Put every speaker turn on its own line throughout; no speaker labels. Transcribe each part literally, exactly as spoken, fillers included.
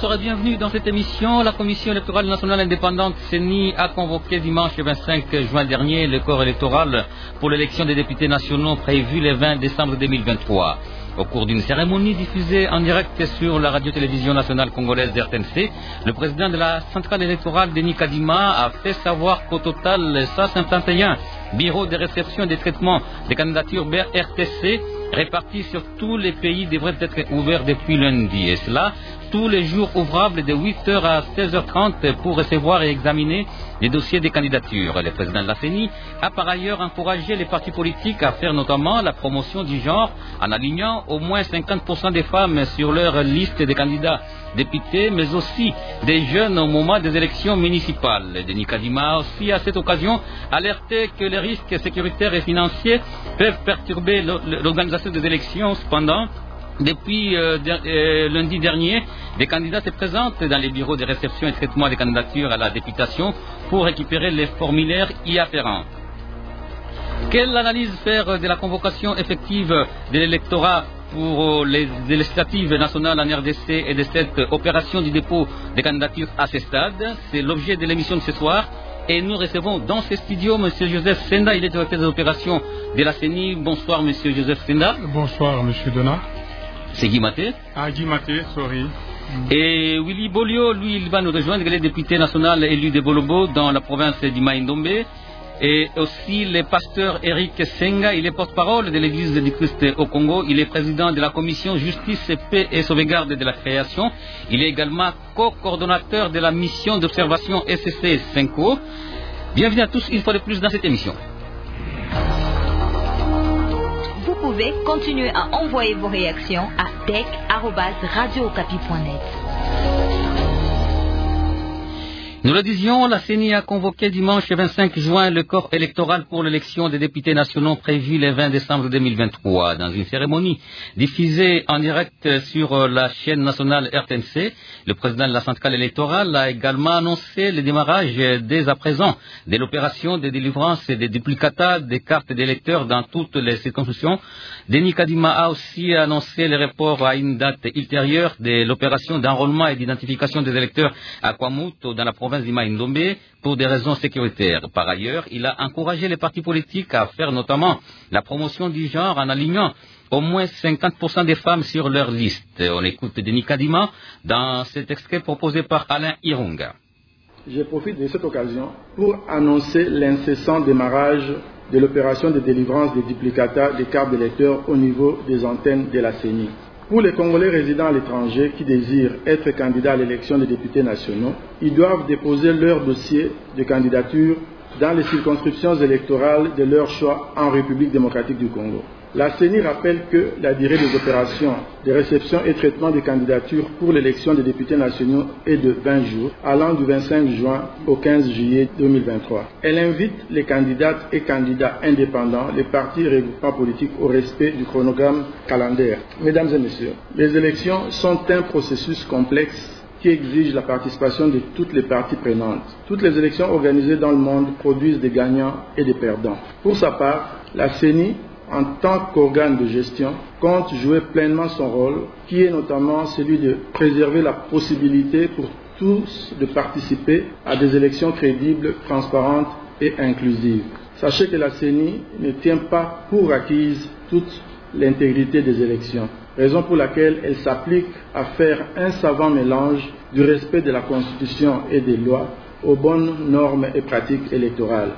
bonsoir et bienvenue dans cette émission. La Commission électorale nationale indépendante C E N I a convoqué dimanche vingt-cinq juin dernier le corps électoral pour l'élection des députés nationaux prévue le vingt décembre deux mille vingt-trois. Au cours d'une cérémonie diffusée en direct sur la radio-télévision nationale congolaise R T N C, le président de la centrale électorale, Denis Kadima, a fait savoir qu'au total, cent cinquante et un bureaux de réception et de traitement des candidatures R T C répartis sur tous les pays devraient être ouverts depuis lundi. Et cela, tous les jours ouvrables de huit heures à seize heures trente pour recevoir et examiner les dossiers des candidatures. Le président de la C E N I a par ailleurs encouragé les partis politiques à faire notamment la promotion du genre en alignant au moins cinquante pour cent des femmes sur leur liste de candidats députés, mais aussi des jeunes au moment des élections municipales. Denis Kadima a aussi à cette occasion alerté que les risques sécuritaires et financiers peuvent perturber l'organisation des élections. Cependant, depuis euh, euh, lundi dernier, des candidats se présentent dans les bureaux de réception et traitement des candidatures à la députation pour récupérer les formulaires y afférents. Quelle analyse faire de la convocation effective de l'électorat pour les législatives nationales en R D C et de cette opération du dépôt des candidatures à ce stade? C'est l'objet de l'émission de ce soir. Et nous recevons dans ce studio M. Joseph Senda, il est directeur des opérations de la C E N I. Bonsoir M. Joseph Senda.
Bonsoir M. Donat.
C'est Guy Maté.
Ah, Guy Maté, sorry.
Et Willy Bolio, lui, il va nous rejoindre, il est député national élu de Bolobo dans la province du Mai-Ndombe. Et aussi le pasteur Eric Senga, il est porte-parole de l'église du Christ au Congo. Il est président de la commission Justice, Paix et Sauvegarde de la Création. Il est également co-coordonnateur de la mission d'observation S C cinq O. Bienvenue à tous une fois de plus dans cette émission.
Vous pouvez continuer à envoyer vos réactions à tech arobase radio okapi point net.
Nous le disions, la C E N I a convoqué dimanche vingt-cinq juin le corps électoral pour l'élection des députés nationaux prévue le vingt décembre deux mille vingt-trois. Dans une cérémonie diffusée en direct sur la chaîne nationale R T N C, le président de la centrale électorale a également annoncé le démarrage dès à présent de l'opération de délivrance et de duplicata des cartes d'électeurs dans toutes les circonscriptions. Denis Kadima a aussi annoncé le report à une date ultérieure de l'opération d'enrôlement et d'identification des électeurs à Kwamuto dans la province du Mai-Ndombe pour des raisons sécuritaires. Par ailleurs, il a encouragé les partis politiques à faire notamment la promotion du genre en alignant au moins cinquante pour cent des femmes sur leur liste. On écoute Denis Kadima dans cet extrait proposé par Alain Irunga.
Je profite de cette occasion pour annoncer l'incessant démarrage de l'opération de délivrance des duplicata des cartes d'électeurs au niveau des antennes de la C E N I. Pour les Congolais résidant à l'étranger qui désirent être candidats à l'élection des députés nationaux, ils doivent déposer leur dossier de candidature dans les circonscriptions électorales de leur choix en République démocratique du Congo. La C E N I rappelle que la durée des opérations de réception et traitement des candidatures pour l'élection des députés nationaux est de vingt jours, allant du vingt-cinq juin au quinze juillet deux mille vingt-trois. Elle invite les candidates et candidats indépendants, les partis et regroupements politiques au respect du chronogramme calendaire. Mesdames et messieurs, les élections sont un processus complexe qui exige la participation de toutes les parties prenantes. Toutes les élections organisées dans le monde produisent des gagnants et des perdants. Pour sa part, la C E N I, en tant qu'organe de gestion, compte jouer pleinement son rôle, qui est notamment celui de préserver la possibilité pour tous de participer à des élections crédibles, transparentes et inclusives. Sachez que la C E N I ne tient pas pour acquise toute l'intégrité des élections, raison pour laquelle elle s'applique à faire un savant mélange du respect de la Constitution et des lois aux bonnes normes et pratiques électorales.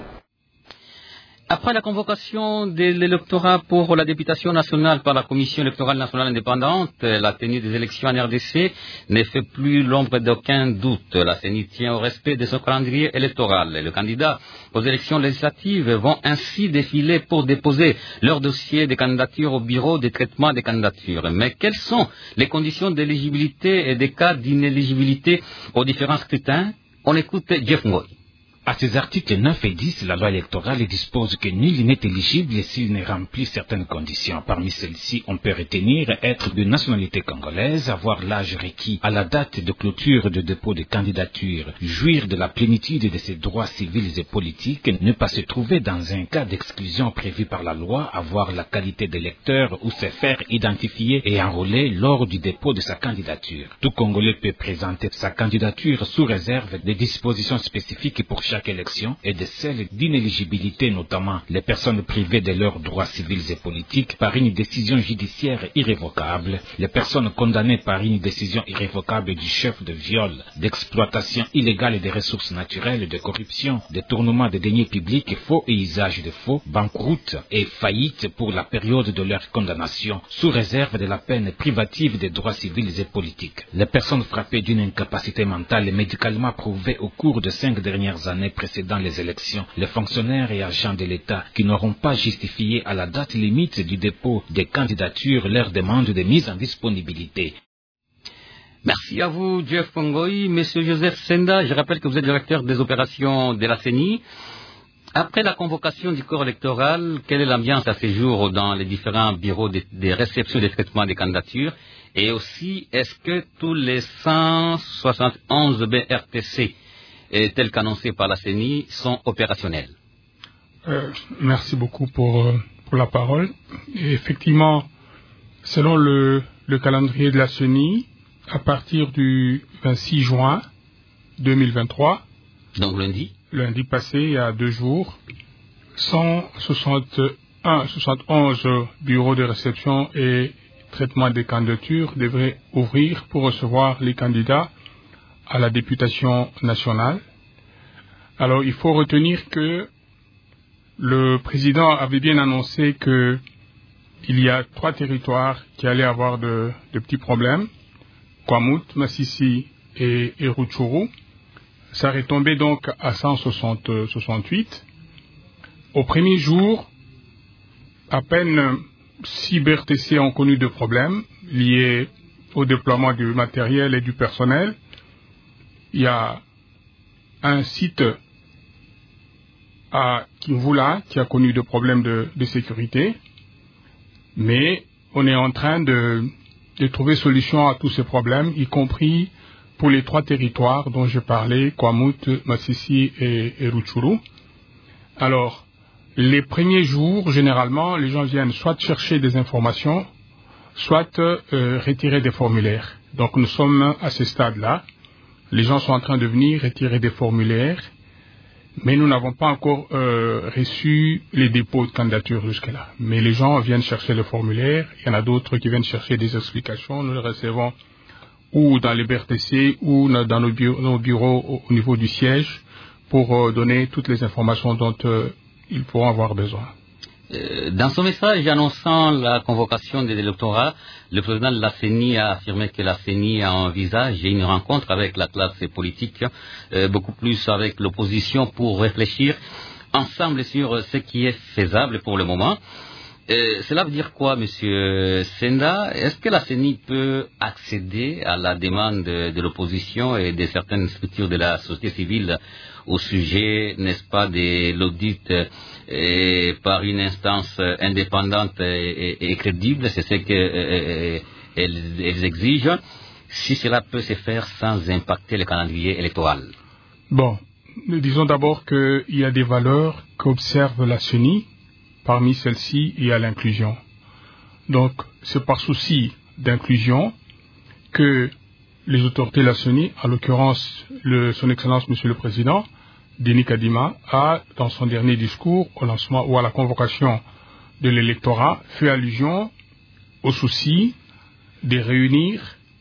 Après la convocation de l'électorat pour la députation nationale par la Commission électorale nationale indépendante, la tenue des élections en R D C ne fait plus l'ombre d'aucun doute. La C E N I tient au respect de son calendrier électoral. Les candidats aux élections législatives vont ainsi défiler pour déposer leur dossier de candidature au bureau de traitement des candidatures. Mais quelles sont les conditions d'éligibilité et des cas d'inéligibilité aux différents scrutins? On écoute Jeff Ngoy.
À ses articles neuf et dix, la loi électorale dispose que nul n'est éligible s'il ne remplit certaines conditions. Parmi celles-ci, on peut retenir être de nationalité congolaise, avoir l'âge requis à la date de clôture de dépôt de candidature, jouir de la plénitude de ses droits civils et politiques, ne pas se trouver dans un cas d'exclusion prévu par la loi, avoir la qualité d'électeur ou se faire identifier et enrôler lors du dépôt de sa candidature. Tout Congolais peut présenter sa candidature sous réserve des dispositions spécifiques pour chaque élection et de celles d'inéligibilité, notamment les personnes privées de leurs droits civils et politiques par une décision judiciaire irrévocable, les personnes condamnées par une décision irrévocable du chef de viol, d'exploitation illégale des ressources naturelles, de corruption, détournement des deniers publics, faux et usage de faux, banqueroute et faillite pour la période de leur condamnation, sous réserve de la peine privative des droits civils et politiques. Les personnes frappées d'une incapacité mentale médicalement prouvée au cours de cinq dernières années précédant les élections, les fonctionnaires et agents de l'État qui n'auront pas justifié à la date limite du dépôt des candidatures leur demande de mise en disponibilité.
Merci à vous, Jeff Pongoy. Monsieur Joseph Senda, je rappelle que vous êtes directeur des opérations de la C E N I. Après la convocation du corps électoral, quelle est l'ambiance à ce jour dans les différents bureaux de, de réception et de traitement des candidatures? Et aussi, est-ce que tous les cent soixante et onze B R T C et tels qu'annoncés par la C E N I, sont opérationnels.
Euh, merci beaucoup pour, euh, pour la parole. Et effectivement, selon le, le calendrier de la C E N I, à partir du vingt-six juin deux mille vingt-trois,
donc lundi,
lundi passé, il y a deux jours, cent soixante et un, soixante et onze bureaux de réception et traitement des candidatures devraient ouvrir pour recevoir les candidats à la députation nationale. Alors, il faut retenir que le président avait bien annoncé que il y a trois territoires qui allaient avoir de, de petits problèmes, Kwamut, Massissi et, et Rutshuru. Ça retombait donc à cent soixante-huit. Au premier jour, à peine six B R T C ont connu de problèmes liés au déploiement du matériel et du personnel. Il y a un site à Kimvula qui a connu des problèmes de, de sécurité, mais on est en train de, de trouver solution à tous ces problèmes, y compris pour les trois territoires dont je parlais, Kwamut, Massissi et, et Rutshuru. Alors, les premiers jours, généralement, les gens viennent soit chercher des informations, soit euh, retirer des formulaires. Donc nous sommes à ce stade-là. Les gens sont en train de venir retirer des formulaires, mais nous n'avons pas encore euh, reçu les dépôts de candidature jusque-là. Mais les gens viennent chercher le formulaire. Il y en a d'autres qui viennent chercher des explications. Nous les recevons ou dans les B R T C ou dans nos bureaux, nos bureaux au, au niveau du siège pour euh, donner toutes les informations dont euh, ils pourront avoir besoin.
Dans son message annonçant la convocation des électorats, le président de la C E N I a affirmé que la C E N I envisage une rencontre avec la classe politique, euh, beaucoup plus avec l'opposition, pour réfléchir ensemble sur ce qui est faisable pour le moment. Euh, cela veut dire quoi, Monsieur Senda? Est-ce que la C E N I peut accéder à la demande de, de l'opposition et de certaines structures de la société civile au sujet, n'est-ce pas, de l'audit euh, par une instance indépendante et, et, et crédible? C'est ce qu'elles elles exigent, si cela peut se faire sans impacter le calendrier électoral.
Bon, nous disons d'abord qu'il y a des valeurs qu'observe la C E N I. Parmi celles-ci, il y a l'inclusion. Donc, c'est par souci d'inclusion que les autorités de la C E N I, en l'occurrence le, son Excellence Monsieur le Président, Denis Kadima, a, dans son dernier discours au lancement ou à la convocation de l'électorat, fait allusion au souci de réunir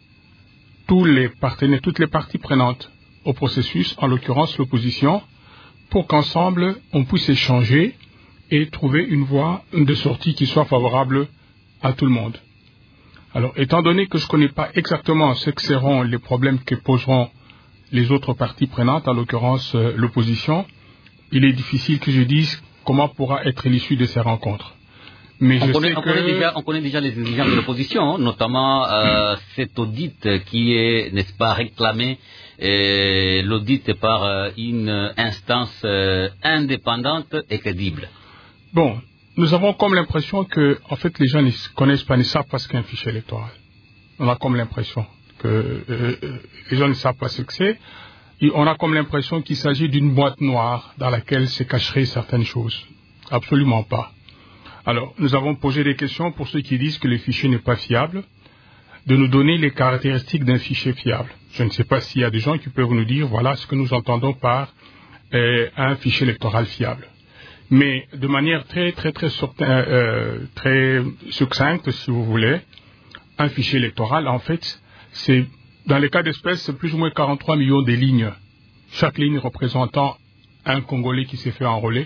tous les partenaires, toutes les parties prenantes au processus, en l'occurrence l'opposition, pour qu'ensemble on puisse échanger et trouver une voie de sortie qui soit favorable à tout le monde. Alors, étant donné que je ne connais pas exactement ce que seront les problèmes que poseront les autres parties prenantes, en l'occurrence euh, l'opposition, il est difficile que je dise comment pourra être l'issue de ces rencontres. Mais
on,
je
connaît,
sais
on,
que...
connaît déjà, on connaît déjà les exigences de l'opposition, notamment euh, cet audit qui est, n'est-ce pas, réclamé, et l'audit par euh, une instance euh, indépendante et crédible.
Bon, nous avons comme l'impression que, en fait, les gens ne connaissent pas, ne savent pas ce qu'est un fichier électoral. On a comme l'impression que euh, les gens ne savent pas ce que c'est. Et on a comme l'impression qu'il s'agit d'une boîte noire dans laquelle se cacheraient certaines choses. Absolument pas. Alors, nous avons posé des questions pour ceux qui disent que le fichier n'est pas fiable, de nous donner les caractéristiques d'un fichier fiable. Je ne sais pas s'il y a des gens qui peuvent nous dire, voilà ce que nous entendons par euh, un fichier électoral fiable. Mais de manière très, très, très, euh, très succincte, si vous voulez, un fichier électoral, en fait, c'est, dans les cas d'espèce, c'est plus ou moins quarante-trois millions de lignes. Chaque ligne représentant un Congolais qui s'est fait enrôler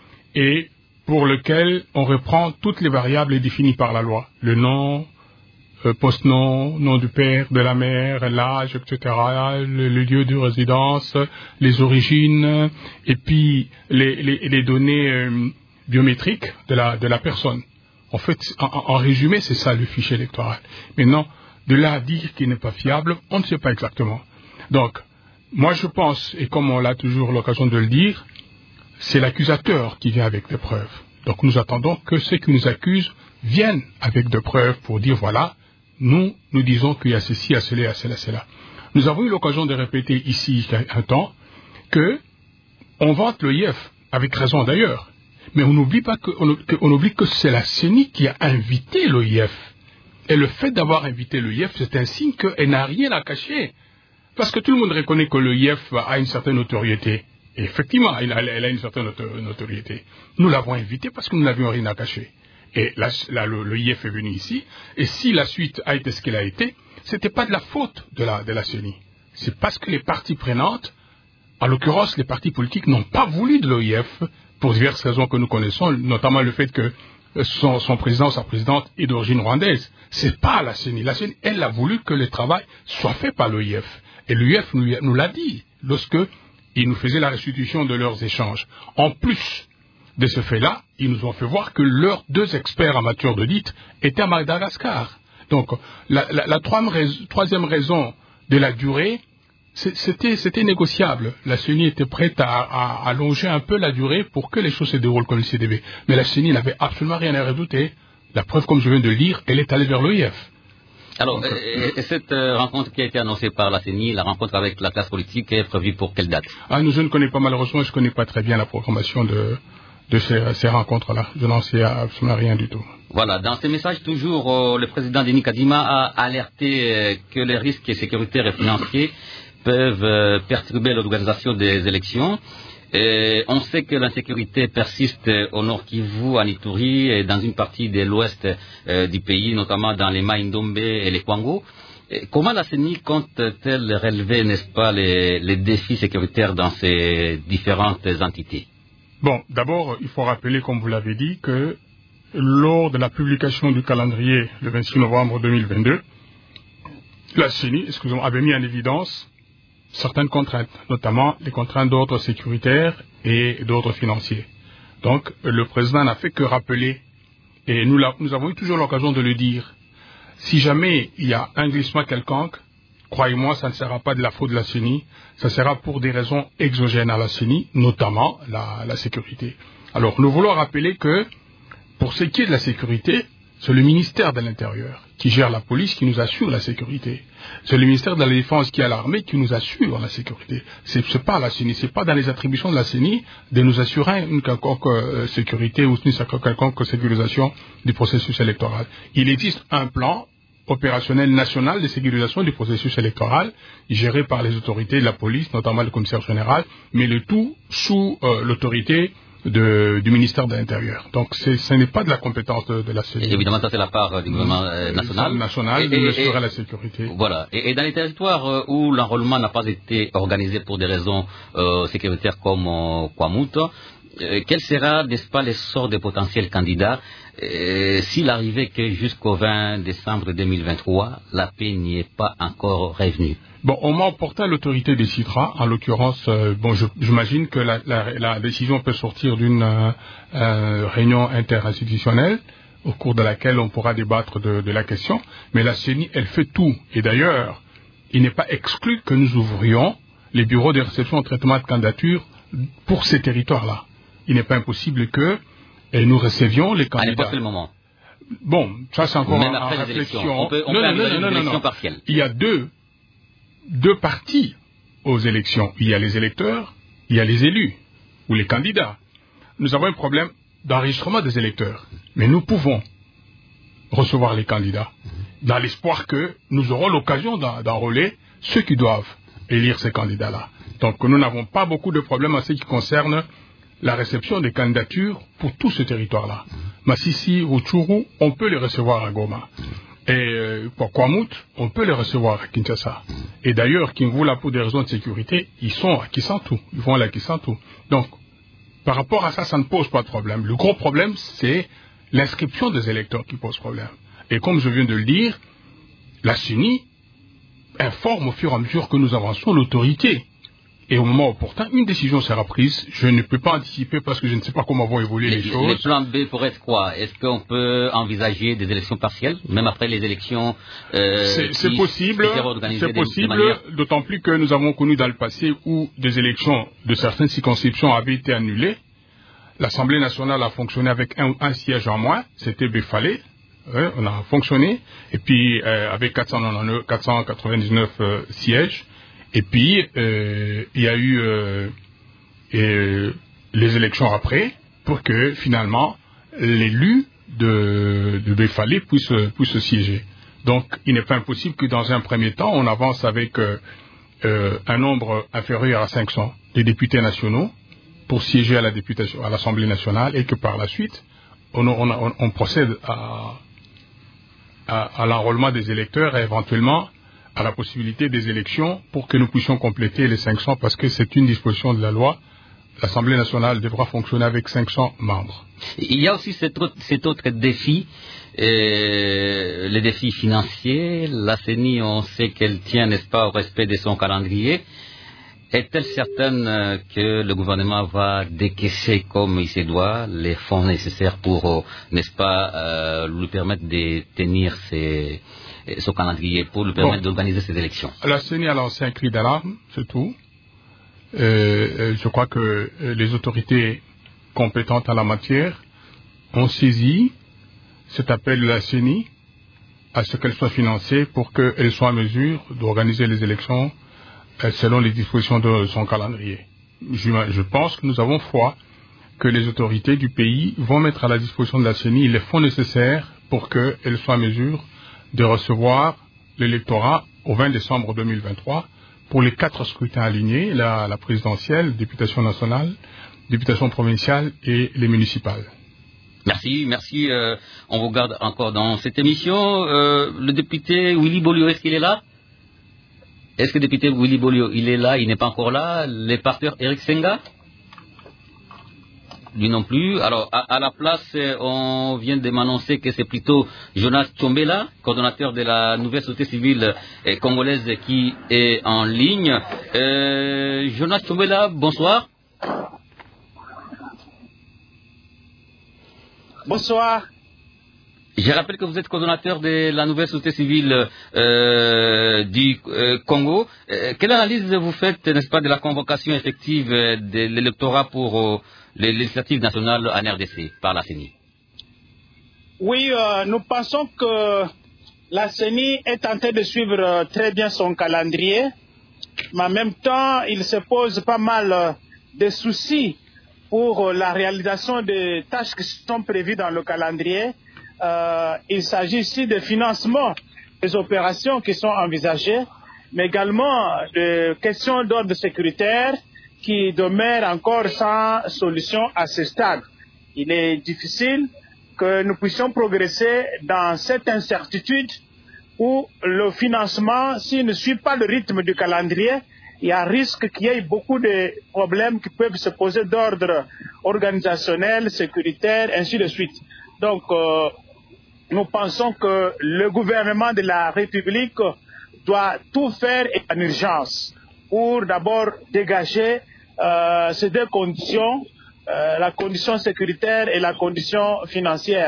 et pour lequel on reprend toutes les variables définies par la loi. Le nom, euh, post-nom, nom du père, de la mère, l'âge, et cetera, le, le lieu de résidence, les origines, et puis les, les, les données euh, biométriques de la, de la personne. En fait, en, en résumé, c'est ça le fichier électoral. Maintenant, de là à dire qu'il n'est pas fiable, on ne sait pas exactement. Donc, moi je pense, et comme on a toujours l'occasion de le dire, c'est l'accusateur qui vient avec des preuves. Donc nous attendons que ceux qui nous accusent viennent avec des preuves pour dire voilà, nous, nous disons qu'il y a ceci, il y a cela, il y a cela, cela. Nous avons eu l'occasion de répéter ici il y a un temps que on vante l'O I F, avec raison d'ailleurs, mais on n'oublie pas que, on, que, on oublie que c'est la C E N I qui a invité l'O I F. Et le fait d'avoir invité l'O I F, c'est un signe qu'elle n'a rien à cacher. Parce que tout le monde reconnaît que l'O I F a une certaine notoriété. Et effectivement, elle a, elle a une certaine notoriété. Nous l'avons invitée parce que nous n'avions rien à cacher. Et là, là l'O I F est venu ici. Et si la suite a été ce qu'elle a été, c'était pas de la faute de la, de la C E N I. C'est parce que les parties prenantes, en l'occurrence les partis politiques, n'ont pas voulu de l'O I F pour diverses raisons que nous connaissons, notamment le fait que son, son président, sa présidente est d'origine rwandaise. C'est pas la C E N I. La C E N I, elle a voulu que le travail soit fait par l'O I F. Et l'O I F nous, nous l'a dit lorsque ils nous faisaient la restitution de leurs échanges. En plus de ce fait-là, ils nous ont fait voir que leurs deux experts en matière d'audit étaient à Madagascar. Donc, la, la, la troisième raison de la durée, c'était, c'était négociable. La C E N I était prête à, à, à allonger un peu la durée pour que les choses se déroulent comme le C D B. Mais la C E N I n'avait absolument rien à redouter. La preuve, comme je viens de le lire, elle est allée vers l'O I F.
Alors, Donc, euh, et cette euh, rencontre qui a été annoncée par la C E N I, la rencontre avec la classe politique, est prévue pour quelle date?
Ah, nous, je ne connais pas, malheureusement, je ne connais pas très bien la programmation de, de ces, ces rencontres-là. Je n'en sais absolument rien du tout.
Voilà, dans ce message, toujours, euh, le président Denis Kadima a alerté euh, que les risques sécuritaires et financiers peuvent euh, perturber l'organisation des élections. Et on sait que l'insécurité persiste au Nord Kivu, en Ituri et dans une partie de l'ouest euh, du pays, notamment dans les Maïndombe et les Kwango. Et comment la C E N I compte-t-elle relever, n'est-ce pas, les, les défis sécuritaires dans ces différentes entités?
Bon, d'abord, il faut rappeler, comme vous l'avez dit, que lors de la publication du calendrier le vingt-six novembre deux mille vingt-deux, la C E N I, excusez-moi, avait mis en évidence certaines contraintes, notamment les contraintes d'ordre sécuritaire et d'ordre financier. Donc, le président n'a fait que rappeler, et nous, nous avons eu toujours l'occasion de le dire, si jamais il y a un glissement quelconque, croyez-moi, ça ne sera pas de la faute de la C E N I, ça sera pour des raisons exogènes à la C E N I, notamment la, la sécurité. Alors, nous voulons rappeler que, pour ce qui est de la sécurité, c'est le ministère de l'Intérieur qui gère la police, qui nous assure la sécurité. C'est le ministère de la Défense qui a l'armée qui nous assure la sécurité. C'est, c'est pas la C E N I, c'est pas dans les attributions de la C E N I de nous assurer une quelconque euh, sécurité ou une quelconque sécurisation du processus électoral. Il existe un plan opérationnel national de sécurisation du processus électoral, géré par les autorités de la police, notamment le commissaire général, mais le tout sous euh, l'autorité De, du ministère de l'Intérieur. Donc c'est, ce n'est pas de la compétence de, de la C E N I.
Et évidemment, ça c'est la part du gouvernement euh, national.
national et, de et, assurer et, la sécurité.
Voilà. Et, et dans les territoires où l'enrôlement n'a pas été organisé pour des raisons euh, sécuritaires comme euh, Kwamouth, euh, quel sera, n'est-ce pas, l'essor des potentiels candidats euh, s'il arrivait que jusqu'au vingt décembre deux mille vingt-trois, la paix n'y est pas encore revenue?
Bon, au moment opportun, l'autorité décidera. En l'occurrence, euh, bon, je, j'imagine que la, la, la décision peut sortir d'une euh, euh, réunion interinstitutionnelle au cours de laquelle on pourra débattre de, de la question. Mais la C E N I, elle fait tout. Et d'ailleurs, il n'est pas exclu que nous ouvrions les bureaux de réception et de traitement de candidature pour ces territoires-là. Il n'est pas impossible que nous recevions les candidats. À
n'importe quel moment.
Bon, ça c'est encore
Même
en,
après
en
les
réflexion.
élections. On peut, on
non,
peut
non, non,
une
non,
élection
non.
partielle.
Il y a deux, deux parties aux élections. Il y a les électeurs, il y a les élus ou les candidats. Nous avons un problème d'enregistrement des électeurs. Mais nous pouvons recevoir les candidats dans l'espoir que nous aurons l'occasion d'enrôler ceux qui doivent élire ces candidats-là. Donc nous n'avons pas beaucoup de problèmes en ce qui concerne la réception des candidatures pour tout ce territoire-là. Massissi, Rutshuru, on peut les recevoir à Goma. Et euh, pour Kwamut, on peut les recevoir à Kinshasa. Et d'ailleurs, Kimvula, pour des raisons de sécurité, ils sont à Kisantu. Ils vont à la Kisantu. Donc, par rapport à ça, ça ne pose pas de problème. Le gros problème, c'est l'inscription des électeurs qui pose problème. Et comme je viens de le dire, la C E N I informe au fur et à mesure que nous avançons l'autorité. Et au moment opportun, une décision sera prise. Je ne peux pas anticiper parce que je ne sais pas comment vont évoluer les, les choses.
Les plans B pourraient être quoi? Est-ce qu'on peut envisager des élections partielles, même après les élections euh,
C'est possible, c'est possible, d'autant plus que nous avons connu dans le passé où des élections de certaines circonscriptions avaient été annulées. L'Assemblée nationale a fonctionné avec un, un siège en moins, c'était Befalé. Ouais, on a fonctionné. Et puis, euh, avec quatre cent quatre-vingt-dix-neuf euh, sièges. Et puis, euh, il y a eu euh, euh, les élections après pour que finalement l'élu de, de Befalé puisse, puisse siéger. Donc, il n'est pas impossible que dans un premier temps, on avance avec euh, euh, un nombre inférieur à cinq cents des députés nationaux pour siéger à la députation, à l'Assemblée nationale et que par la suite, on, on, on, on procède à, à, à l'enrôlement des électeurs et éventuellement à la possibilité des élections pour que nous puissions compléter les cinq cents parce que c'est une disposition de la loi. L'Assemblée nationale devra fonctionner avec cinq cents membres.
Il y a aussi cet autre, cet autre défi, euh, le défi financier. La C E N I, on sait qu'elle tient, n'est-ce pas, au respect de son calendrier. Est-elle certaine que le gouvernement va décaisser comme il se doit les fonds nécessaires pour, n'est-ce pas, euh, lui permettre de tenir ses... son calendrier pour lui permettre bon, d'organiser ces élections?
La C E N I a lancé un cri d'alarme, c'est tout. Euh, je crois que les autorités compétentes en la matière ont saisi cet appel de la C E N I à ce qu'elle soit financée pour qu'elle soit en mesure d'organiser les élections euh, selon les dispositions de son calendrier. Je, je pense que nous avons foi que les autorités du pays vont mettre à la disposition de la C E N I les fonds nécessaires pour qu'elle soit en mesure de recevoir l'électorat au vingt décembre deux mille vingt-trois pour les quatre scrutins alignés, la, la présidentielle, députation nationale, députation provinciale et les municipales.
Merci, merci. Euh, on vous garde encore dans cette émission. Euh, le député Willy Bolio, est-ce qu'il est là? Est-ce que le député Willy Bolio, il est là? Il n'est pas encore là. Les partenaires Eric Senga? Lui non plus. Alors, à, à la place, on vient de m'annoncer que c'est plutôt Jonas Tchombela, coordonnateur de la nouvelle société civile eh, congolaise, qui est en ligne. Euh, Jonas Tchombela, bonsoir.
Bonsoir.
Je rappelle que vous êtes coordonnateur de la nouvelle société civile euh, du euh, Congo. Euh, quelle analyse vous faites, n'est-ce pas, de la convocation effective de l'électorat pour euh, les législatives nationales en R D C par la C E N I?
Oui, euh, nous pensons que la C E N I est en train de suivre euh, très bien son calendrier, mais en même temps, il se pose pas mal euh, de soucis pour euh, la réalisation des tâches qui sont prévues dans le calendrier. Euh, il s'agit ici de financement des opérations qui sont envisagées, mais également de questions d'ordre sécuritaire qui demeurent encore sans solution à ce stade. Il est difficile que nous puissions progresser dans cette incertitude où le financement, s'il ne suit pas le rythme du calendrier, il y a risque qu'il y ait beaucoup de problèmes qui peuvent se poser d'ordre organisationnel, sécuritaire, ainsi de suite. Donc, euh, nous pensons que le gouvernement de la République doit tout faire en urgence pour d'abord dégager euh, ces deux conditions, euh, la condition sécuritaire et la condition financière.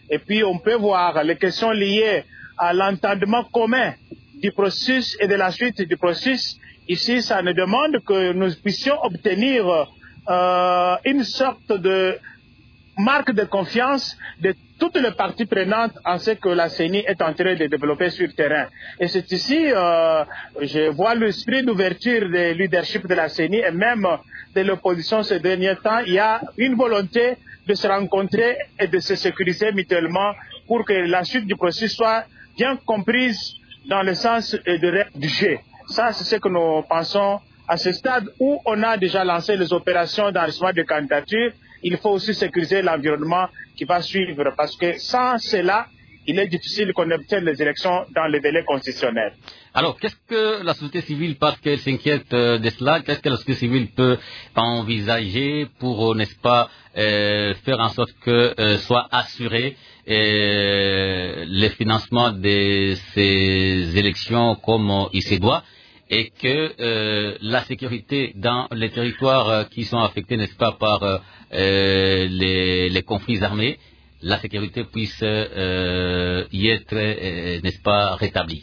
Et puis on peut voir les questions liées à l'entendement commun du processus et de la suite du processus. Ici, ça nous demande que nous puissions obtenir euh, une sorte de marque de confiance de toutes les parties prenantes en ce que la C E N I est en train de développer sur le terrain. Et c'est ici, euh, je vois l'esprit d'ouverture du leadership de la C E N I et même de l'opposition ces derniers temps. Il y a une volonté de se rencontrer et de se sécuriser mutuellement pour que la suite du processus soit bien comprise dans le sens de règle du jeu. Ça, c'est ce que nous pensons à ce stade où on a déjà lancé les opérations d'enregistrement de candidature. Il faut aussi sécuriser l'environnement qui va suivre parce que sans cela, il est difficile qu'on obtienne les élections dans les délais constitutionnels.
Alors, qu'est-ce que la société civile, parce qu'elle s'inquiète de cela, qu'est-ce que la société civile peut envisager pour, n'est-ce pas, euh, faire en sorte que euh, soit assuré euh, le financement de ces élections comme il se doit et que euh, la sécurité dans les territoires qui sont affectés, n'est-ce pas, par euh, les, les conflits armés, la sécurité puisse euh, y être, euh, n'est-ce pas, rétablie?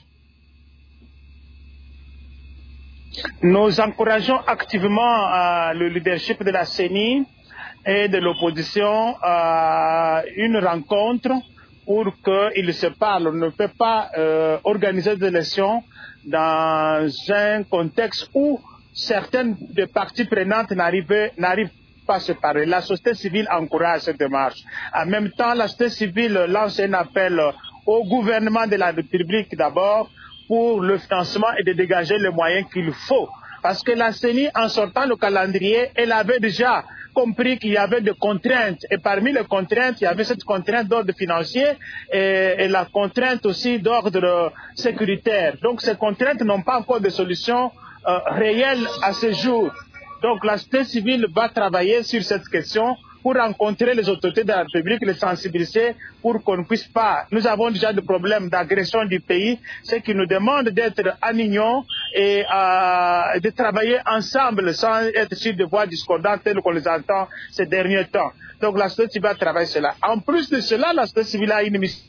Nous encourageons activement euh, le leadership de la C E N I et de l'opposition à euh, une rencontre pour qu'ils se parlent. On ne peut pas euh, organiser des élections dans un contexte où certaines des parties prenantes n'arrivent n'arrivent pas à se parler. La société civile encourage cette démarche. En même temps, la société civile lance un appel au gouvernement de la République d'abord pour le financement et de dégager les moyens qu'il faut. Parce que la C E N I, en sortant le calendrier, elle avait déjà compris qu'il y avait des contraintes. Et parmi les contraintes, il y avait cette contrainte d'ordre financier et, et la contrainte aussi d'ordre sécuritaire. Donc ces contraintes n'ont pas encore de solution euh, réelle à ce jour. Donc la société civile va travailler sur cette question pour rencontrer les autorités de la République, les sensibiliser pour qu'on ne puisse pas. Nous avons déjà des problèmes d'agression du pays, ce qui nous demande d'être en union et euh, de travailler ensemble sans être sur des voies discordantes telles qu'on les entend ces derniers temps. Donc la société civile va travailler cela. En plus de cela, la société civile a une mission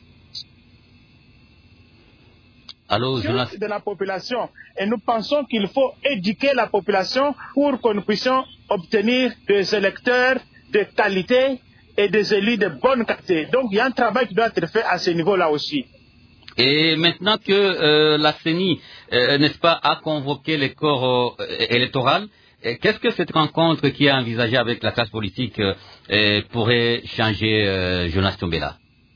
Allô, Jonas.
de la population. Et nous pensons qu'il faut éduquer la population pour que nous puissions obtenir des électeurs de qualité et des élus de bonne qualité. Donc il y a un travail qui doit être fait à ce niveau-là aussi.
Et maintenant que euh, la C E N I, euh, n'est-ce pas, a convoqué les corps euh, électoraux, qu'est-ce que cette rencontre qui est envisagée avec la classe politique euh, pourrait changer, euh, Jonas Tombela?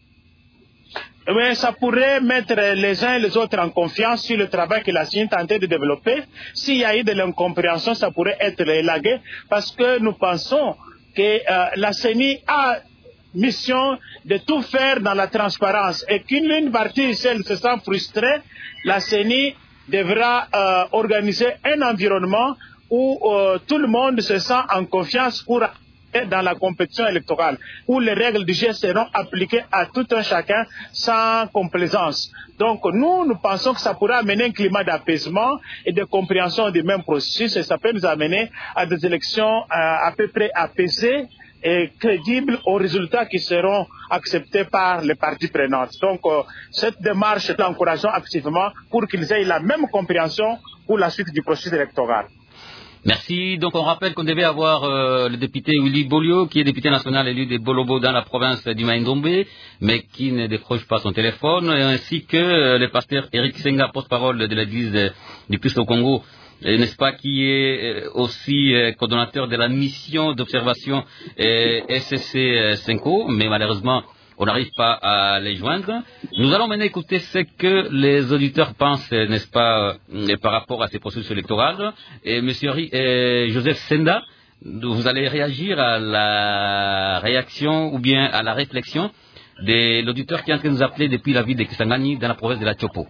Oui, ça pourrait mettre les uns et les autres en confiance sur le travail que la C E N I est en train de développer. S'il y a eu de l'incompréhension, ça pourrait être élagué parce que nous pensons que euh, la C E N I a mission de tout faire dans la transparence et qu'une partie, si elle se sent frustrée, la C E N I devra euh, organiser un environnement où euh, tout le monde se sent en confiance pour dans la compétition électorale, où les règles du jeu seront appliquées à tout un chacun sans complaisance. Donc nous, nous pensons que ça pourra amener un climat d'apaisement et de compréhension du même processus et ça peut nous amener à des élections à, à peu près apaisées et crédibles aux résultats qui seront acceptés par les parties prenantes. Donc euh, cette démarche, nous l'encourageons activement pour qu'ils aient la même compréhension pour la suite du processus électoral.
Merci. Donc on rappelle qu'on devait avoir euh, le député Willy Bolio, qui est député national élu de Bolobo dans la province du Maïndombe, mais qui ne décroche pas son téléphone, ainsi que euh, le pasteur Eric Senga, porte-parole de l'église euh, du Christ au Congo, euh, n'est-ce pas, qui est euh, aussi euh, coordonnateur de la mission d'observation euh, S C cinq O, mais malheureusement on n'arrive pas à les joindre. Nous allons maintenant écouter ce que les auditeurs pensent, n'est-ce pas, euh, par rapport à ces processus électoraux. Et Monsieur euh, Joseph Senda, vous allez réagir à la réaction ou bien à la réflexion de l'auditeur qui est en train de nous appeler depuis la ville de Kisangani dans la province de la Chopo.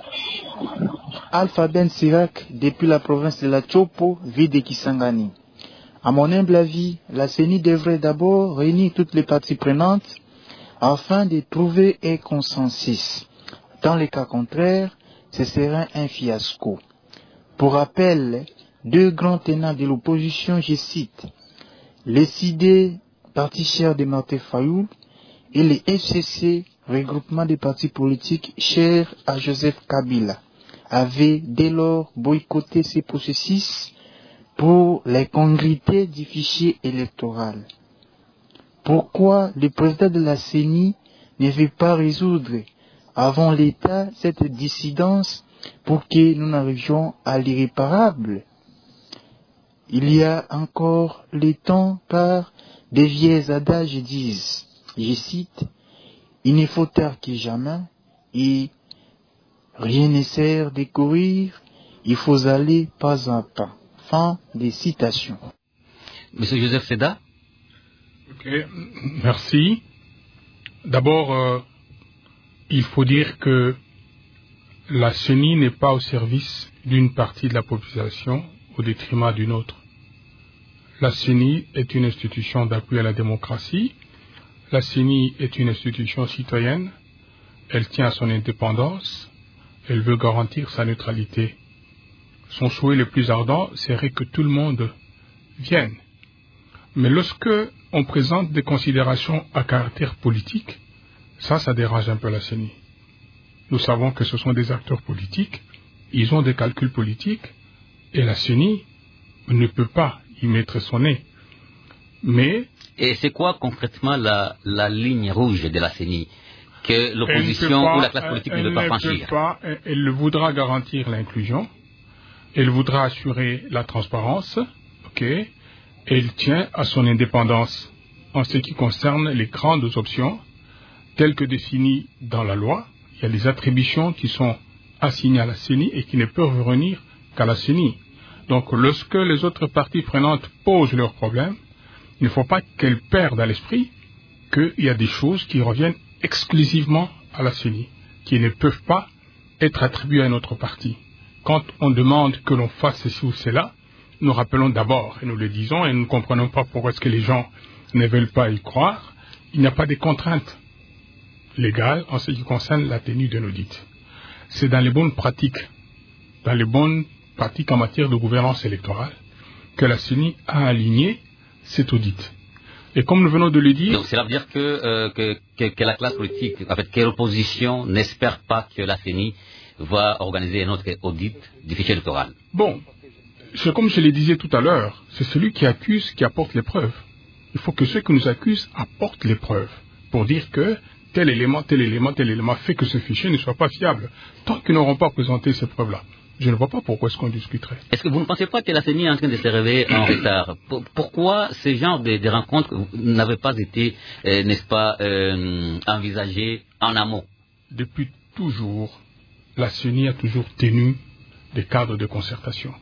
Alpha Ben Sirac, depuis la province de la Chopo, ville de Kisangani. À mon humble avis, la C E N I devrait d'abord réunir toutes les parties prenantes afin de trouver un consensus. Dans le cas contraire, ce serait un fiasco. Pour rappel, deux grands tenants de l'opposition, je cite, les C I D E, parti cher de Martin Fayoul, et les F C C, regroupement des partis politiques chers à Joseph Kabila, avaient dès lors boycotté ces processus pour l'incongruité du fichier électoral. Pourquoi le président de la C E N I ne veut pas résoudre avant l'État cette dissidence pour que nous n'arrivions à l'irréparable? Il y a encore le temps, car des vieux adages disent, je cite, « Il ne faut tard que jamais, et rien ne sert de courir, il faut aller pas à pas. » Fin des citations.
Monsieur Joseph Seda.
Ok, merci. D'abord, euh, il faut dire que la C E N I n'est pas au service d'une partie de la population au détriment d'une autre. La C E N I est une institution d'appui à la démocratie. La C E N I est une institution citoyenne. Elle tient à son indépendance. Elle veut garantir sa neutralité. Son souhait le plus ardent serait que tout le monde vienne. Mais lorsque on présente des considérations à caractère politique, ça, ça dérange un peu la C E N I. Nous savons que ce sont des acteurs politiques, ils ont des calculs politiques, et la C E N I ne peut pas y mettre son nez. Mais...
Et c'est quoi concrètement la, la ligne rouge de la C E N I que l'opposition ou la classe politique ne veut pas franchir?
Pas, elle voudra garantir l'inclusion, elle voudra assurer la transparence, ok, et elle tient à son indépendance en ce qui concerne les grandes options telles que définies dans la loi. Il y a des attributions qui sont assignées à la C E N I et qui ne peuvent revenir qu'à la C E N I. Donc, lorsque les autres parties prenantes posent leurs problèmes, il ne faut pas qu'elles perdent à l'esprit qu'il y a des choses qui reviennent exclusivement à la C E N I, qui ne peuvent pas être attribuées à une autre partie. Quand on demande que l'on fasse ceci ou cela, nous rappelons d'abord, et nous le disons, et nous ne comprenons pas pourquoi est-ce que les gens ne veulent pas y croire, il n'y a pas de contraintes légales en ce qui concerne la tenue d'un audit. C'est dans les bonnes pratiques, dans les bonnes pratiques en matière de gouvernance électorale, que la C E N I a aligné cet audit. Et comme nous venons de le dire...
Donc cela veut dire que, euh, que, que, que la classe politique, en fait, que l'opposition n'espère pas que la C E N I va organiser un autre audit du fichier électoral.
Bon, c'est comme je le disais tout à l'heure, c'est celui qui accuse qui apporte les preuves. Il faut que ceux qui nous accusent apportent les preuves pour dire que tel élément, tel élément, tel élément fait que ce fichier ne soit pas fiable. Tant qu'ils n'auront pas présenté ces preuves-là, je ne vois pas pourquoi est-ce qu'on discuterait.
Est-ce que vous ne pensez pas que la C E N I est en train de se réveiller en retard? Pourquoi ce genre de, de rencontres n'avaient pas été, euh, n'est-ce pas, euh, envisagées en amont?
Depuis toujours, la C E N I a toujours tenu des cadres de concertation.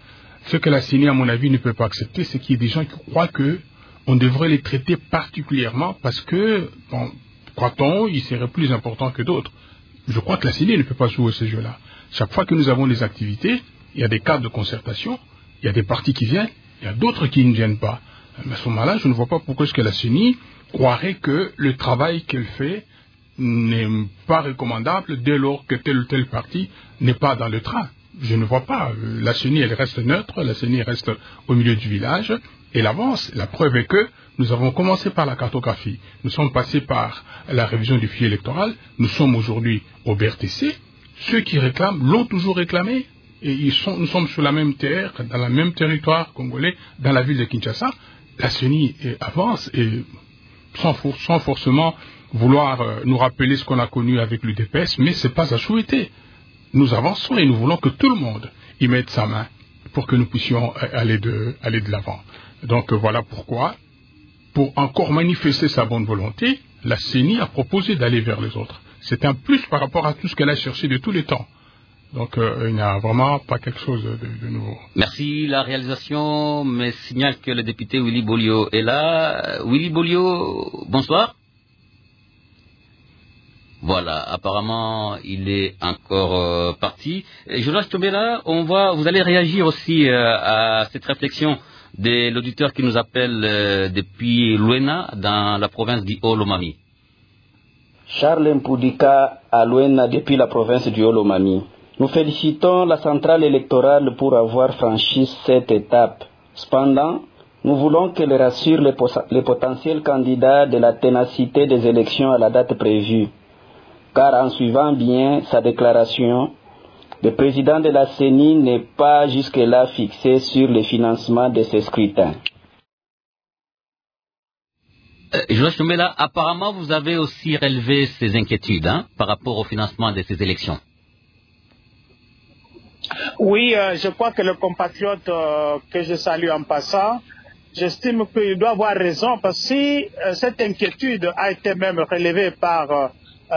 Ce que la C E N I, à mon avis, ne peut pas accepter, c'est qu'il y ait des gens qui croient que on devrait les traiter particulièrement parce que, bon, croit-on, ils seraient plus importants que d'autres. Je crois que la C E N I ne peut pas jouer ce jeu-là. Chaque fois que nous avons des activités, il y a des cadres de concertation, il y a des partis qui viennent, il y a d'autres qui ne viennent pas. Mais à ce moment-là, je ne vois pas pourquoi est-ce que la C E N I croirait que le travail qu'elle fait n'est pas recommandable dès lors que tel ou tel parti n'est pas dans le train. Je ne vois pas. La C E N I, elle reste neutre, la C E N I reste au milieu du village, et elle avance. La preuve est que nous avons commencé par la cartographie, nous sommes passés par la révision du fichier électoral, nous sommes aujourd'hui au B R T C. Ceux qui réclament l'ont toujours réclamé, et ils sont, nous sommes sur la même terre, dans le même territoire congolais, dans la ville de Kinshasa. La C E N I avance, et sans, sans forcément vouloir euh, nous rappeler ce qu'on a connu avec l'U D P S, mais ce n'est pas à souhaiter. Nous avançons et nous voulons que tout le monde y mette sa main pour que nous puissions aller de, aller de l'avant. Donc voilà pourquoi, pour encore manifester sa bonne volonté, la C E N I a proposé d'aller vers les autres. C'est un plus par rapport à tout ce qu'elle a cherché de tous les temps. Donc euh, il n'y a vraiment pas quelque chose de, de nouveau.
Merci. La réalisation me signale que le député Willy Bolio est là. Willy Bolio, bonsoir. Voilà, apparemment, il est encore euh, parti. Jonas Tobela, on va, vous allez réagir aussi euh, à cette réflexion de l'auditeur qui nous appelle euh, depuis Luena, dans la province du Haut-Lomami.
Charles Mpoudika à Luena, depuis la province du Haut-Lomami. Nous félicitons la centrale électorale pour avoir franchi cette étape. Cependant, Nous voulons qu'elle rassure les, les potentiels candidats de la ténacité des élections à la date prévue, car en suivant bien sa déclaration, le président de la C E N I n'est pas jusque-là fixé sur le financement de ces scrutins.
Euh, Joël Chombela, apparemment vous avez aussi relevé ces inquiétudes hein, par rapport au financement de ces élections.
Oui, euh, je crois que le compatriote euh, que je salue en passant, j'estime qu'il doit avoir raison, parce que si euh, cette inquiétude a été même relevée par euh,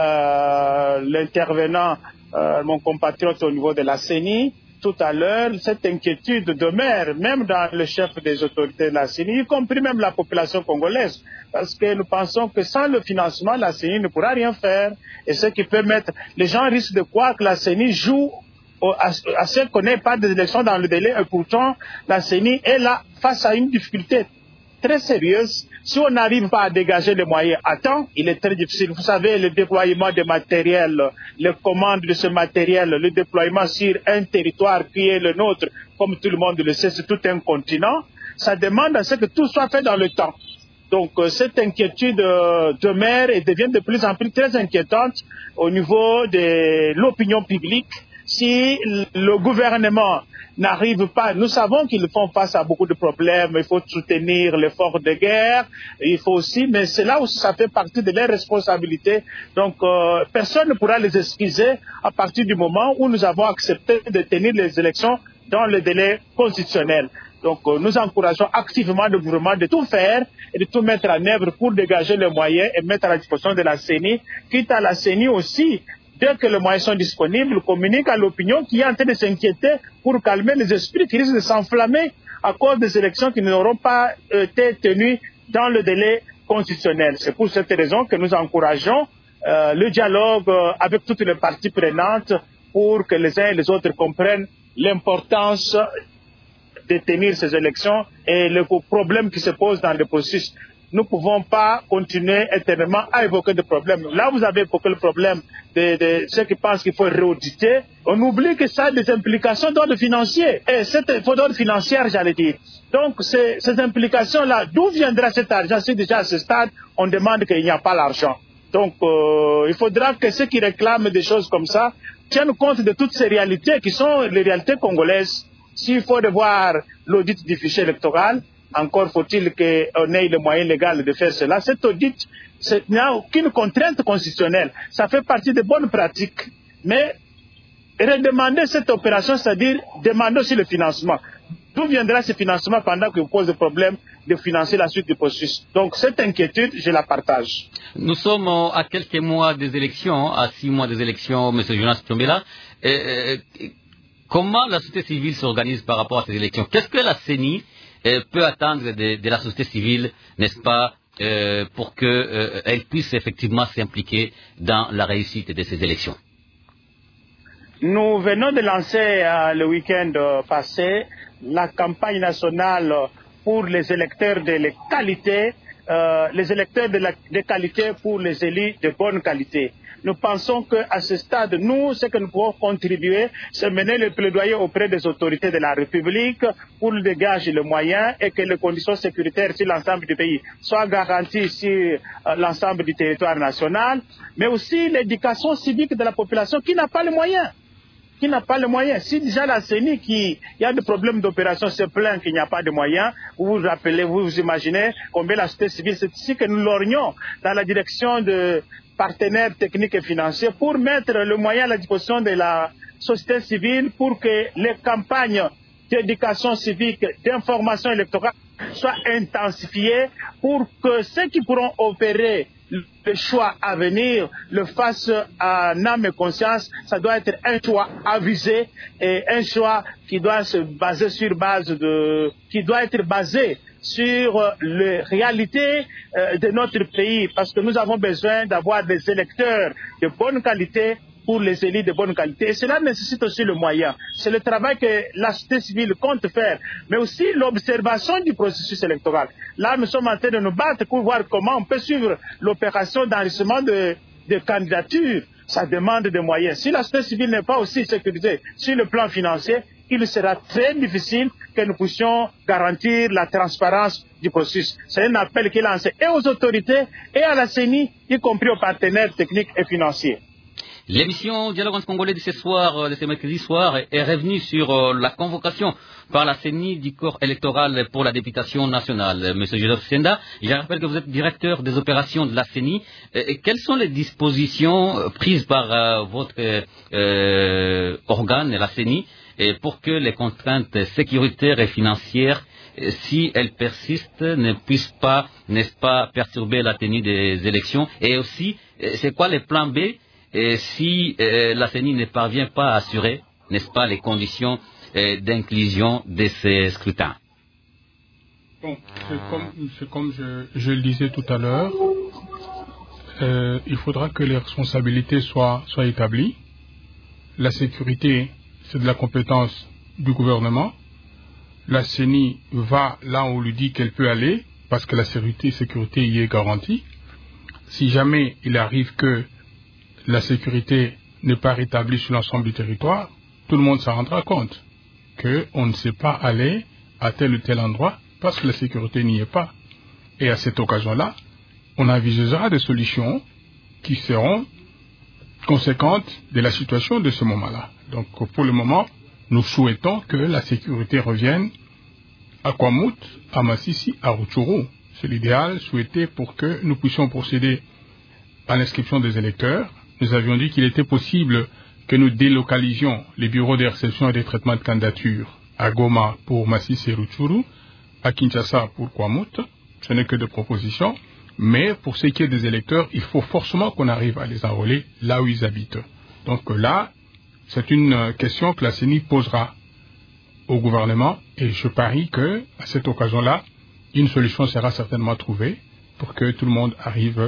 euh, l'intervenant, euh, mon compatriote au niveau de la C E N I, tout à l'heure, cette inquiétude demeure, même dans le chef des autorités de la C E N I, y compris même la population congolaise, parce que nous pensons que sans le financement, la C E N I ne pourra rien faire, et ce qui peut mettre, les gens risquent de croire que la C E N I joue à, à ce qu'on n'ait pas des élections dans le délai, et pourtant la C E N I est là face à une difficulté très sérieuse. Si on n'arrive pas à dégager les moyens à temps, il est très difficile. Vous savez, le déploiement de matériel, les commandes de ce matériel, le déploiement sur un territoire qui est le nôtre, comme tout le monde le sait, c'est tout un continent, ça demande à ce que tout soit fait dans le temps. Donc euh, cette inquiétude euh, demeure et devient de plus en plus très inquiétante au niveau de l'opinion publique. Si le gouvernement n'arrive pas, nous savons qu'ils font face à beaucoup de problèmes, il faut soutenir l'effort de guerre, il faut aussi, mais c'est là où ça fait partie de leurs responsabilités. Donc euh, personne ne pourra les excuser à partir du moment où nous avons accepté de tenir les élections dans le délai constitutionnel. Donc euh, nous encourageons activement le gouvernement de tout faire et de tout mettre en œuvre pour dégager les moyens et mettre à la disposition de la C E N I, quitte à la C E N I aussi, dès que les moyens sont disponibles, communique à l'opinion qui est en train de s'inquiéter pour calmer les esprits qui risquent de s'enflammer à cause des élections qui n'auront pas été tenues dans le délai constitutionnel. C'est pour cette raison que nous encourageons euh, le dialogue euh, avec toutes les parties prenantes pour que les uns et les autres comprennent l'importance de tenir ces élections et le problème qui se pose dans le processus. Nous ne pouvons pas continuer éternellement à évoquer des problèmes. Là, vous avez évoqué le problème de, de ceux qui pensent qu'il faut réauditer. On oublie que ça a des implications d'ordre financier. Et cette d'ordre financière, j'allais dire. Donc, ces, ces implications-là, d'où viendra cet argent si déjà à ce stade, on demande qu'il n'y a pas l'argent. Donc, euh, il faudra que ceux qui réclament des choses comme ça tiennent compte de toutes ces réalités qui sont les réalités congolaises. S'il faut revoir l'audit du fichier électoral, encore faut-il qu'on ait les moyens légaux de faire cela. Cet audit n'a aucune contrainte constitutionnelle. Ça fait partie des bonnes pratiques. Mais redemander cette opération, c'est-à-dire demander aussi le financement. D'où viendra ce financement pendant qu'il pose le problème de financer la suite du processus? Donc cette inquiétude, je la partage.
Nous sommes à quelques mois des élections, à six mois des élections, M. Jonas Chombela. Euh, comment la société civile s'organise par rapport à ces élections? Qu'est-ce que la C E N I euh, peut attendre de, de la société civile, n'est-ce pas, euh, pour qu'elle euh, puisse effectivement s'impliquer dans la réussite de ces élections?
Nous venons de lancer euh, le week-end euh, passé la campagne nationale pour les électeurs de la qualité, euh, les électeurs de, la, de qualité pour les élus de bonne qualité. Nous pensons qu'à ce stade, nous, ce que nous pouvons contribuer, c'est mener le plaidoyer auprès des autorités de la République pour dégager les moyens et que les conditions sécuritaires sur l'ensemble du pays soient garanties sur euh, l'ensemble du territoire national, mais aussi l'éducation civique de la population qui n'a pas les moyens. qui n'a pas les moyens. Si déjà la C E N I, qui il y a des problèmes d'opération, se plaint qu'il n'y a pas de moyens, vous vous rappelez, vous vous imaginez combien la société civile, c'est ici que nous lorgnons dans la direction de partenaires techniques et financiers pour mettre le moyen à la disposition de la société civile pour que les campagnes d'éducation civique, d'information électorale soient intensifiées pour que ceux qui pourront opérer le choix à venir le fasse en âme et conscience. Ça doit être un choix avisé et un choix qui doit se baser sur base de, qui doit être basé sur les réalités de notre pays, parce que nous avons besoin d'avoir des électeurs de bonne qualité pour les élus de bonne qualité. Et cela nécessite aussi le moyen. C'est le travail que la société civile compte faire, mais aussi l'observation du processus électoral. Là, nous sommes en train de nous battre pour voir comment on peut suivre l'opération d'enregistrement de, de candidatures. Ça demande des moyens. Si la société civile n'est pas aussi sécurisée sur le plan financier, il sera très difficile que nous puissions garantir la transparence du processus. C'est un appel qu'il a lancé et aux autorités et à la C E N I, y compris aux partenaires techniques et financiers.
L'émission Dialogue entre Congolais de ce soir, de ce mercredi soir, est revenue sur euh, la convocation par la C E N I du corps électoral pour la députation nationale. Monsieur Joseph Senda, je rappelle que vous êtes directeur des opérations de la C E N I. Et quelles sont les dispositions prises par euh, votre euh, organe, la C E N I, et pour que les contraintes sécuritaires et financières, si elles persistent, ne puissent pas, n'est-ce pas, perturber la tenue des élections? Et aussi, c'est quoi les plans B et si euh, la C E N I ne parvient pas à assurer, n'est-ce pas, les conditions euh, d'inclusion de ces scrutins?
Bon, c'est comme, c'est comme je, je le disais tout à l'heure, euh, il faudra que les responsabilités soient, soient établies. La sécurité, c'est de la compétence du gouvernement. La C E N I va là où on lui dit qu'elle peut aller, parce que la sécurité, sécurité y est garantie. Si jamais il arrive que la sécurité n'est pas rétablie sur l'ensemble du territoire, tout le monde s'en rendra compte qu'on ne sait pas aller à tel ou tel endroit parce que la sécurité n'y est pas. Et à cette occasion-là, on envisagera des solutions qui seront conséquentes de la situation de ce moment-là. Donc pour le moment, nous souhaitons que la sécurité revienne à Kwamut, à Massissi, à Rutshuru. C'est l'idéal souhaité pour que nous puissions procéder à l'inscription des électeurs. Nous avions dit qu'il était possible que nous délocalisions les bureaux de réception et de traitement de candidature à Goma pour Massissi et Rutshuru, à Kinshasa pour Kwamut. Ce n'est que des propositions. Mais pour ce qui est des électeurs, il faut forcément qu'on arrive à les enrôler là où ils habitent. Donc là, c'est une question que la C E N I posera au gouvernement et je parie que à cette occasion-là, une solution sera certainement trouvée pour que tout le monde arrive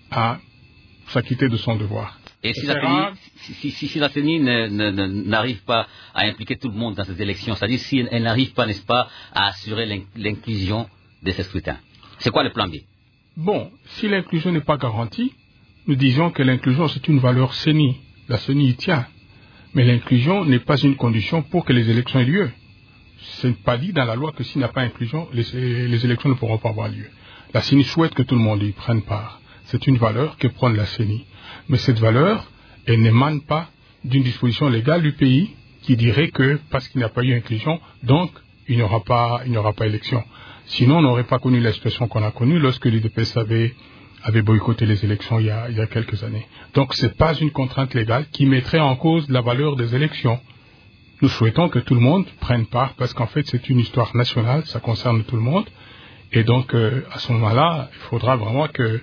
à s'acquitter de son devoir.
Et si la C E N I, si, si, si la C E N I ne, ne, ne, n'arrive pas à impliquer tout le monde dans ces élections, c'est-à-dire si elle n'arrive pas, n'est-ce pas, à assurer l'inclusion de ces scrutins, c'est quoi le plan B?
Bon, si l'inclusion n'est pas garantie, nous disons que l'inclusion c'est une valeur C E N I. La C E N I y tient. Mais l'inclusion n'est pas une condition pour que les élections aient lieu. Ce n'est pas dit dans la loi que s'il n'y a pas inclusion, les, les élections ne pourront pas avoir lieu. La C E N I souhaite que tout le monde y prenne part. C'est une valeur que prend la C E N I. Mais cette valeur, elle n'émane pas d'une disposition légale du pays qui dirait que parce qu'il n'y a pas eu inclusion, donc il n'y aura pas, il n'y aura pas élection. Sinon, on n'aurait pas connu la situation qu'on a connue lorsque l'U D P S avait, avait boycotté les élections il y a, il y a quelques années. Donc, ce n'est pas une contrainte légale qui mettrait en cause la valeur des élections. Nous souhaitons que tout le monde prenne part parce qu'en fait, c'est une histoire nationale, ça concerne tout le monde. Et donc, euh, à ce moment-là, il faudra vraiment que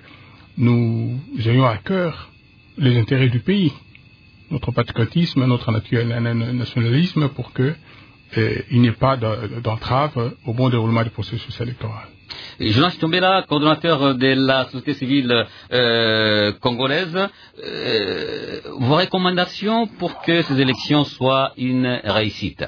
nous ayons à cœur les intérêts du pays, notre patriotisme, notre nationalisme, pour que euh, il n'y ait pas d'entrave au bon déroulement du processus électoral.
Jonas Tombela, coordonnateur de la société civile euh, congolaise, euh, vos recommandations pour que ces élections soient une réussite?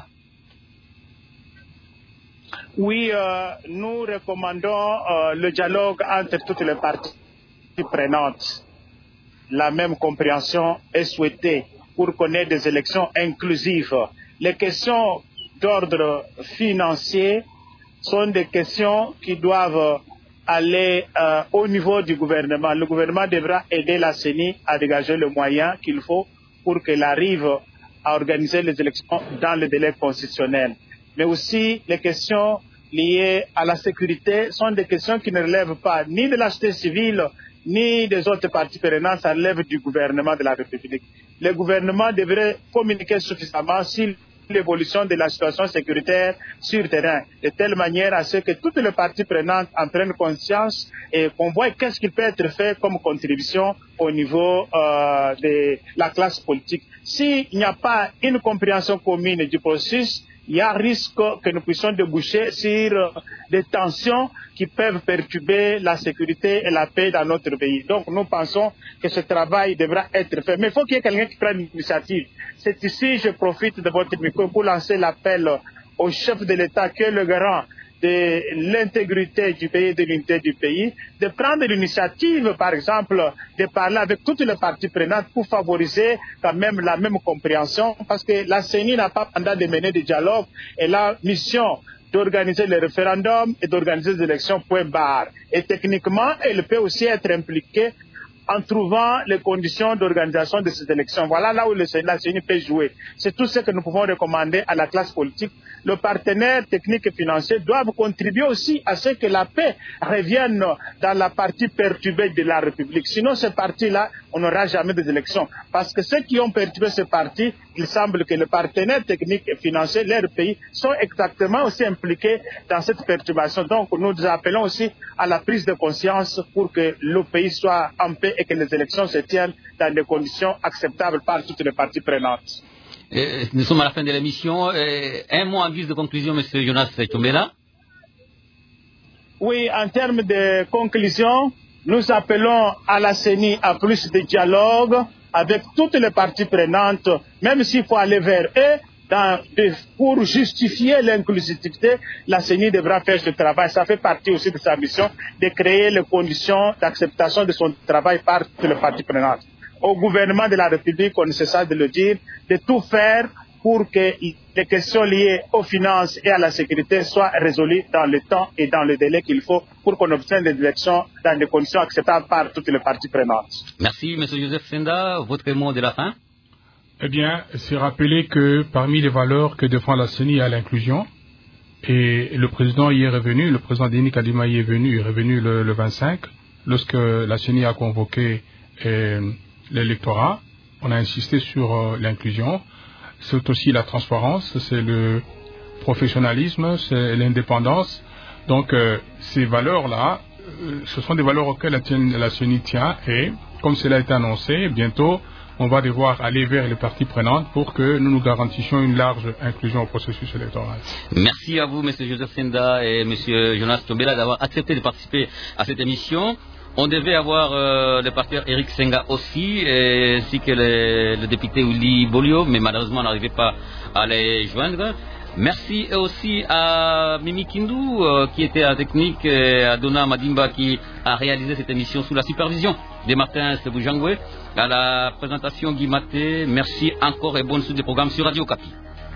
Oui, euh, nous recommandons euh, le dialogue entre toutes les parties prenantes. La même compréhension est souhaitée pour connaître des élections inclusives. Les questions d'ordre financier sont des questions qui doivent aller euh, au niveau du gouvernement. Le gouvernement devra aider la C E N I à dégager le moyen qu'il faut pour qu'elle arrive à organiser les élections dans le délai constitutionnel. Mais aussi les questions liées à la sécurité sont des questions qui ne relèvent pas ni de la société civile ni des autres parties prenantes, ça relève du gouvernement de la République. Le gouvernement devrait communiquer suffisamment sur l'évolution de la situation sécuritaire sur terrain, de telle manière à ce que toutes les parties prenantes en prennent conscience et qu'on voit qu'est-ce qui peut être fait comme contribution au niveau euh, de la classe politique. S'il n'y a pas une compréhension commune du processus, il y a risque que nous puissions déboucher sur des tensions qui peuvent perturber la sécurité et la paix dans notre pays. Donc nous pensons que ce travail devra être fait. Mais il faut qu'il y ait quelqu'un qui prenne l'initiative. C'est ici, je profite de votre micro pour lancer l'appel au chef de l'État qui est le garant de l'intégrité du pays et de l'unité du pays, de prendre l'initiative, par exemple, de parler avec toutes les parties prenantes pour favoriser quand même la même compréhension, parce que la C E N I n'a pas mandat de mener des dialogues, et la mission d'organiser les référendums et d'organiser les élections, point barre. Et techniquement, elle peut aussi être impliquée en trouvant les conditions d'organisation de ces élections. Voilà là où le, la C E N I peut jouer. C'est tout ce que nous pouvons recommander à la classe politique. Les partenaires techniques et financiers doivent contribuer aussi à ce que la paix revienne dans la partie perturbée de la République. Sinon, ce parti-là, on n'aura jamais des élections. Parce que ceux qui ont perturbé ce parti, il semble que les partenaires techniques et financiers, leur pays, sont exactement aussi impliqués dans cette perturbation. Donc, nous appelons aussi à la prise de conscience pour que le pays soit en paix et que les élections se tiennent dans des conditions acceptables par toutes les parties prenantes.
Euh, nous sommes à la fin de l'émission. Euh, un mot en guise de conclusion, M. Jonas Tchombela.
Oui, en termes de conclusion, nous appelons à la C E N I à plus de dialogue avec toutes les parties prenantes, même s'il faut aller vers eux. Dans, de, pour justifier l'inclusivité, la C E N I devra faire ce travail. Ça fait partie aussi de sa mission de créer les conditions d'acceptation de son travail par toutes les parties prenantes. Au gouvernement de la République, on ne cesse de le dire, de tout faire pour que les questions liées aux finances et à la sécurité soient résolues dans le temps et dans le délai qu'il faut pour qu'on obtienne des élections dans des conditions acceptables par toutes les parties prenantes.
Merci, M. Joseph Senda. Votre mot de la fin?
Eh bien, c'est rappeler que parmi les valeurs que défend la C E N I, il y a l'inclusion. Et le président y est revenu, le président Denis Kadima y est venu, est revenu le, le vingt-cinq, lorsque la C E N I a convoqué euh, l'électorat. On a insisté sur euh, l'inclusion. C'est aussi la transparence, c'est le professionnalisme, c'est l'indépendance. Donc, euh, ces valeurs-là, euh, ce sont des valeurs auxquelles la, la C E N I tient. Et comme cela a été annoncé, bientôt, on va devoir aller vers les parties prenantes pour que nous nous garantissions une large inclusion au processus électoral.
Merci à vous, M. Joseph Senda et M. Jonas Tchombela, d'avoir accepté de participer à cette émission. On devait avoir euh, le partenaire Eric Senga aussi, et, ainsi que le, le député Uli Bolio, mais malheureusement on n'arrivait pas à les joindre. Merci aussi à Mimi Kindou euh, qui était en technique, et à Donna Madimba qui a réalisé cette émission sous la supervision de Martin Sebujangwe. À la présentation Guy Maté, merci encore et bonne suite des programmes sur Radio Okapi.